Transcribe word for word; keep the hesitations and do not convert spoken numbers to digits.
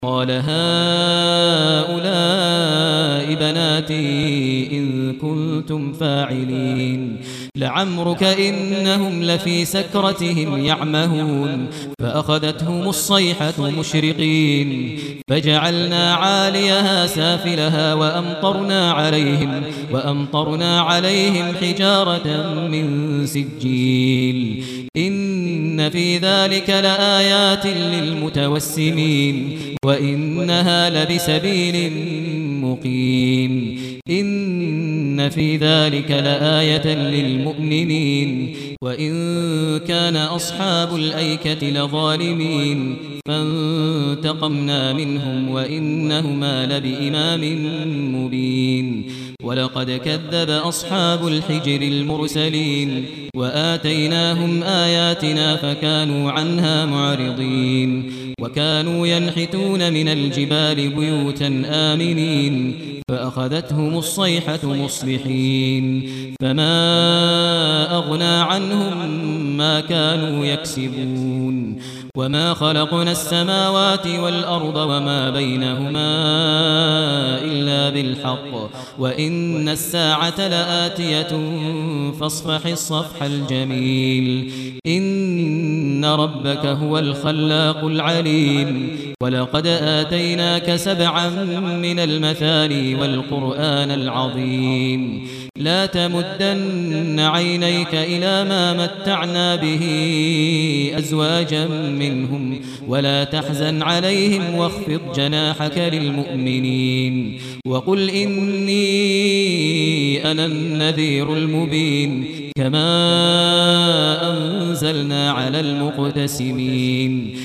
قال هؤلاء بناتي إن كنتم فاعلين لعمرك إنهم لفي سكرتهم يعمهون فأخذتهم الصيحة مشرقين فجعلنا عاليها سافلها وأمطرنا عليهم وأمطرنا عليهم حجارة من سجيل إن في ذلك لآيات للمتوسمين وإنها لبسبيل مقيم إن في ذلك لآية للمؤمنين وإن كان أصحاب الأيكة لظالمين فانتقمنا منهم وإنهما لبإمام مبين ولقد كذب أصحاب الحجر المرسلين وآتيناهم آياتنا فكانوا عنها معرضين وكانوا ينحتون من الجبال بيوتا آمنين فأخذتهم الصيحة مصبحين فما أغنى عنهم ما كانوا يكسبون وما خلقنا السماوات والأرض وما بينهما إلا بالحق وإن الساعة لآتية فاصفح الصفح الجميل إن ربك هو الخلاق العليم ولقد آتيناك سبعا من المثاني والقرآن العظيم لا تمدن عينيك إلى ما متعنا به أزواجا منهم ولا تحزن عليهم واخفض جناحك للمؤمنين وقل إني أنا النذير المبين كما أنزلنا على المقتسمين